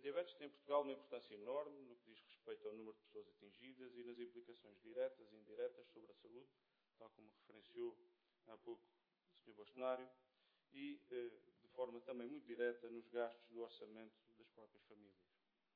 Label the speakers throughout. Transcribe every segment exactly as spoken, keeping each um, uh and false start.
Speaker 1: diabetes tem em Portugal uma importância enorme no que diz respeito ao número de pessoas atingidas e nas implicações diretas e indiretas sobre a saúde, tal como referenciou há pouco o senhor Bastonário, e de forma também muito direta nos gastos do orçamento das próprias famílias.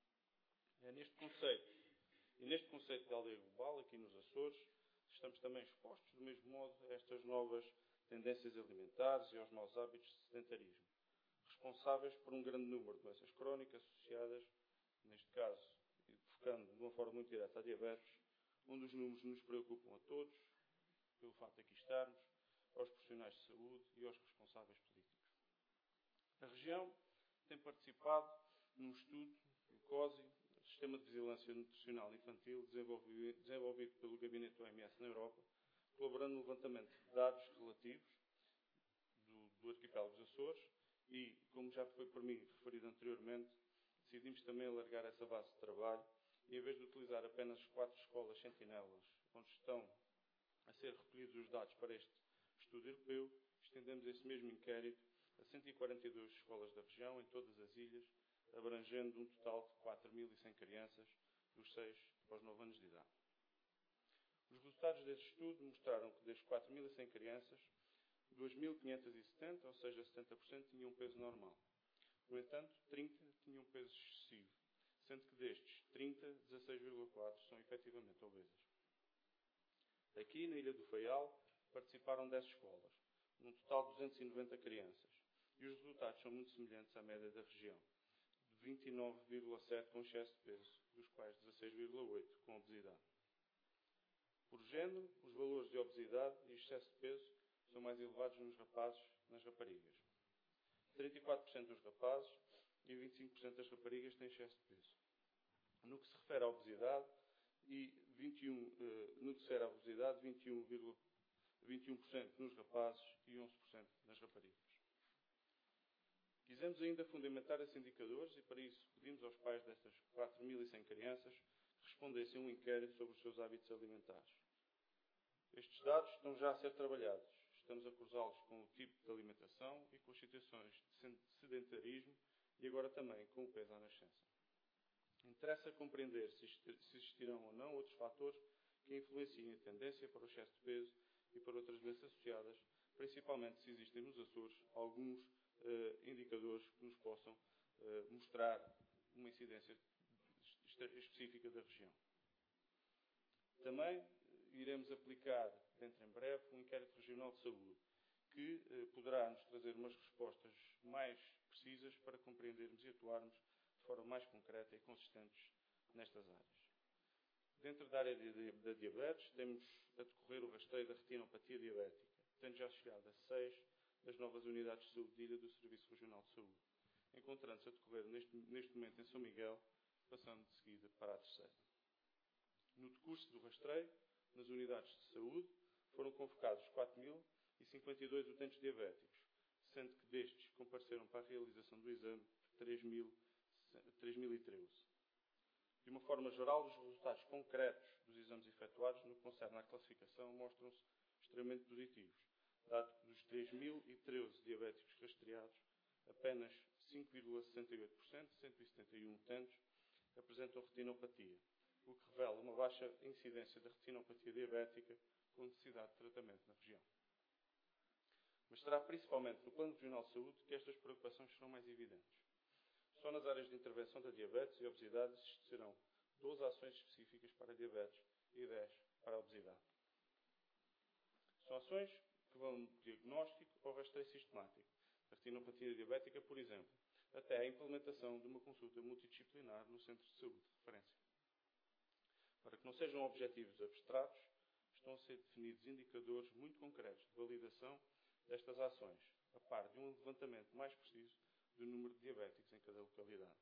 Speaker 1: É neste conceito, e neste conceito de aldeia global, aqui nos Açores, estamos também expostos, do mesmo modo, a estas novas tendências alimentares e aos maus hábitos de sedentarismo, responsáveis por um grande número de doenças crónicas associadas, neste caso, focando de uma forma muito direta à diabetes, onde os números nos preocupam a todos, pelo facto de aqui estarmos, aos profissionais de saúde e aos responsáveis políticos. A região tem participado num estudo, o COSI, Sistema de Vigilância Nutricional Infantil, desenvolvido, desenvolvido pelo Gabinete do O M S na Europa, colaborando no levantamento de dados relativos do, do arquipélago dos Açores e, como já foi por mim referido anteriormente, decidimos também alargar essa base de trabalho e, em vez de utilizar apenas quatro escolas sentinelas, onde estão a ser recolhidos os dados para este estudo europeu, estendemos esse mesmo inquérito a cento e quarenta e duas escolas da região, em todas as ilhas, abrangendo um total de quatro mil e cem crianças, dos seis aos nove anos de idade. Os resultados desse estudo mostraram que das quatro mil e cem crianças, duas mil quinhentas e setenta, ou seja, setenta por cento, tinham um peso normal. No entanto, trinta tinham um peso excessivo, sendo que destes, trinta, dezasseis vírgula quatro são efetivamente obesas. Aqui, na Ilha do Faial, participaram dez escolas, num total de duzentas e noventa crianças, e os resultados são muito semelhantes à média da região, de vinte e nove vírgula sete com excesso de peso, dos quais dezasseis vírgula oito com obesidade. Por género, os valores de obesidade e excesso de peso são mais elevados nos rapazes que nas raparigas. trinta e quatro por cento dos rapazes e vinte e cinco por cento das raparigas têm excesso de peso. No que se refere à obesidade, e vinte e um, no que se refere à obesidade, vinte e um por cento nos rapazes e onze por cento nas raparigas. Quisemos ainda fundamentar esses indicadores e, para isso, pedimos aos pais destas quatro mil e cem crianças que respondessem a um inquérito sobre os seus hábitos alimentares. Estes dados estão já a ser trabalhados. Estamos a cruzá-los com o tipo de alimentação e com as situações de sedentarismo e agora também com o peso à nascença. Interessa compreender se existirão ou não outros fatores que influenciem a tendência para o excesso de peso e para outras doenças associadas, principalmente se existem nos Açores alguns uh, indicadores que nos possam uh, mostrar uma incidência específica da região. Também iremos aplicar, dentro em breve, um inquérito regional de saúde, que uh, poderá nos trazer umas respostas mais precisas para compreendermos e atuarmos de forma mais concreta e consistentes nestas áreas. Dentro da área da diabetes, temos a decorrer o rastreio da retinopatia diabética, tendo já chegado a seis das novas unidades de saúde de ilha do Serviço Regional de Saúde, encontrando-se a decorrer neste, neste momento em São Miguel, passando de seguida para a terceira. No decurso do rastreio, nas unidades de saúde, foram convocados quatro mil e cinquenta e dois utentes diabéticos, sendo que destes compareceram para a realização do exame três mil e treze. De uma forma geral, os resultados concretos dos exames efetuados no que concerne à classificação mostram-se extremamente positivos, dado que dos três mil e treze diabéticos rastreados, apenas cinco vírgula sessenta e oito por cento, cento e setenta e um utentes, apresentam retinopatia, o que revela uma baixa incidência da retinopatia diabética com necessidade de tratamento na região. Mas será principalmente no Plano Regional de Saúde que estas preocupações serão mais evidentes. Só nas áreas de intervenção da diabetes e obesidade existirão doze ações específicas para a diabetes e dez para a obesidade. São ações que vão do diagnóstico ao rastreio sistemático da retinopatia diabética, por exemplo, até à implementação de uma consulta multidisciplinar no centro de saúde de referência. Para que não sejam objetivos abstratos, estão a ser definidos indicadores muito concretos de validação destas ações, a par de um levantamento mais preciso do número de diabéticos em cada localidade.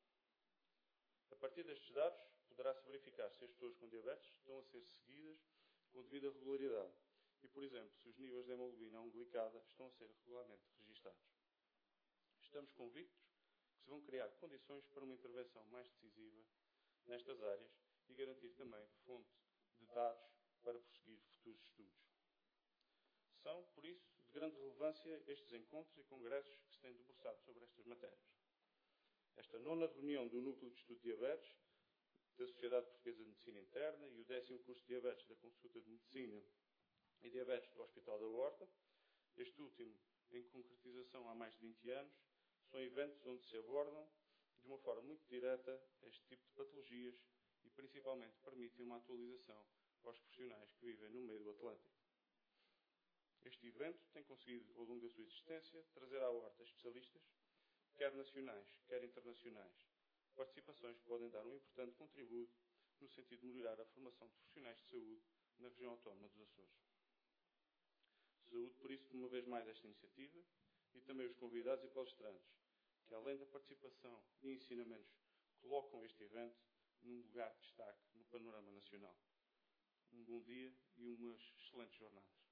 Speaker 1: A partir destes dados, poderá-se verificar se as pessoas com diabetes estão a ser seguidas com devida regularidade e, por exemplo, se os níveis de hemoglobina não glicada estão a ser regularmente registados. Estamos convictos que se vão criar condições para uma intervenção mais decisiva nestas áreas e garantir também fonte de dados para prosseguir futuros estudos. São, por isso, de grande relevância estes encontros e congressos que se têm debruçado sobre estas matérias. Esta nona reunião do Núcleo de Estudo de Diabetes da Sociedade Portuguesa de Medicina Interna e o décimo curso de Diabetes da Consulta de Medicina e Diabetes do Hospital da Horta, este último em concretização há mais de vinte anos, são eventos onde se abordam de uma forma muito direta este tipo de patologias e principalmente permitem uma atualização aos profissionais que vivem no meio do Atlântico. Este evento tem conseguido, ao longo da sua existência, trazer à Horta especialistas, quer nacionais, quer internacionais, participações que podem dar um importante contributo no sentido de melhorar a formação de profissionais de saúde na região autónoma dos Açores. Saúde, por isso, uma vez mais, esta iniciativa e também os convidados e palestrantes, que além da participação e ensinamentos, colocam este evento num lugar de destaque no panorama nacional. Um bom dia e umas excelentes jornadas.